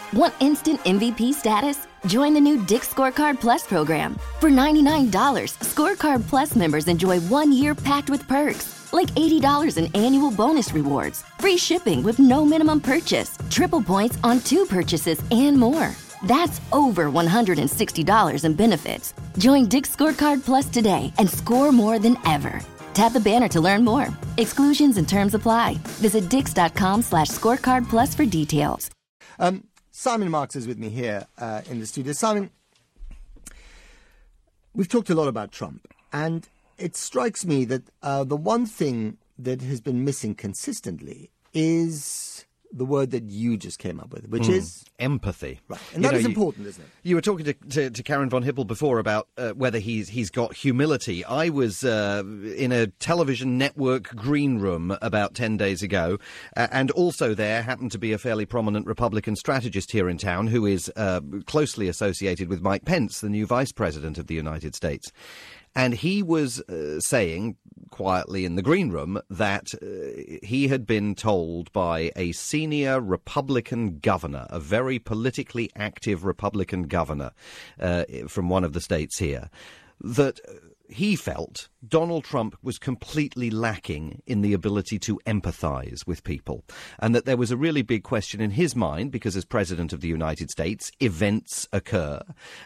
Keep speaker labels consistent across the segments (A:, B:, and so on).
A: Want instant MVP status? Join the new Dick's Scorecard Plus program. For $99, Scorecard Plus members enjoy 1 year packed with perks, like $80 in annual bonus rewards, free shipping with no minimum purchase, triple points on 2 purchases, and more. That's over $160 in benefits. Join Dick's Scorecard Plus today and score more than ever. Tap the banner to learn more. Exclusions and terms apply. Visit dix.com/scorecardplus for details.
B: Simon Marks is with me here in the studio. Simon, we've talked a lot about Trump, and it strikes me that the one thing that has been missing consistently is the word that you just came up with, which is
C: empathy.
B: Right, and that is important, isn't it?
C: You were talking to Karen von Hippel before about whether he's got humility. I was in a television network green room about 10 days ago, and also there happened to be a fairly prominent Republican strategist here in town who is closely associated with Mike Pence, the new Vice President of the United States. And he was saying quietly in the green room that he had been told by a senior Republican governor, a very politically active Republican governor from one of the states here, that he felt Donald Trump was completely lacking in the ability to empathise with people, and that there was a really big question in his mind because as President of the United States, events occur.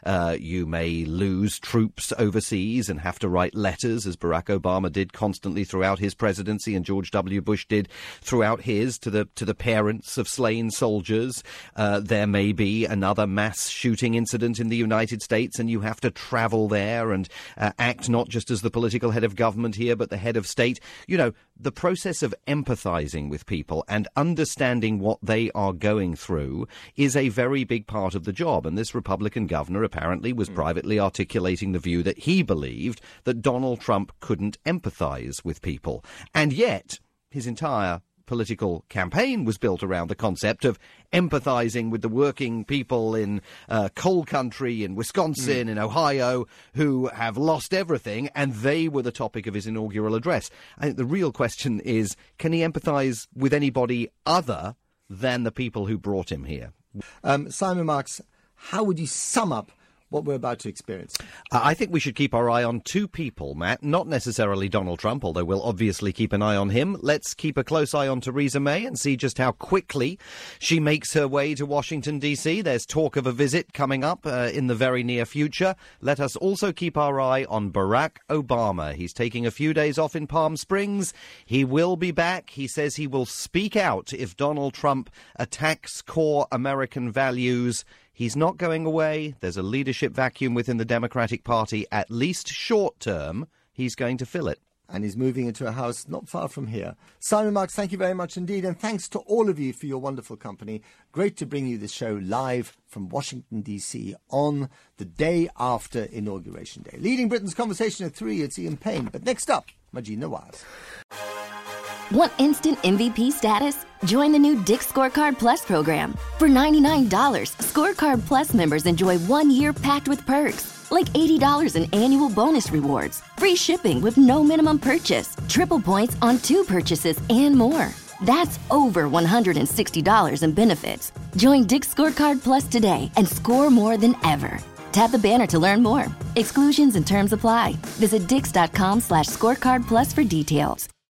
C: You may lose troops overseas and have to write letters, as Barack Obama did constantly throughout his presidency and George W. Bush did throughout his, to the parents of slain soldiers. There may be another mass shooting incident in the United States and you have to travel there and act not just as the political head of government here, but the head of state. You know, the process of empathizing with people and understanding what they are going through is a very big part of the job. And this Republican governor apparently was privately articulating the view that he believed that Donald Trump couldn't empathize with people. And yet, his entire political campaign was built around the concept of empathizing with the working people in coal country, in Wisconsin, in Ohio, who have lost everything, and they were the topic of his inaugural address. I think the real question is, can he empathize with anybody other than the people who brought him here?
B: Simon Marks, how would you sum up what we're about to experience?
C: I think we should keep our eye on 2 people, Matt. Not necessarily Donald Trump, although we'll obviously keep an eye on him. Let's keep a close eye on Theresa May and see just how quickly she makes her way to Washington, D.C. There's talk of a visit coming up in the very near future. Let us also keep our eye on Barack Obama. He's taking a few days off in Palm Springs. He will be back. He says he will speak out if Donald Trump attacks core American values. He's not going away. There's a leadership vacuum within the Democratic Party, at least short term. He's going to fill it.
B: And he's moving into a house not far from here. Simon Marks, thank you very much indeed. And thanks to all of you for your wonderful company. Great to bring you this show live from Washington, D.C. on the day after Inauguration Day. Leading Britain's conversation at 3, it's Ian Payne. But next up, Majid Nawaz.
A: Want instant MVP status? Join the new Dick's Scorecard Plus program. For $99, Scorecard Plus members enjoy 1 year packed with perks, like $80 in annual bonus rewards, free shipping with no minimum purchase, triple points on 2 purchases, and more. That's over $160 in benefits. Join Dick's Scorecard Plus today and score more than ever. Tap the banner to learn more. Exclusions and terms apply. Visit dix.com/scorecardplus for details.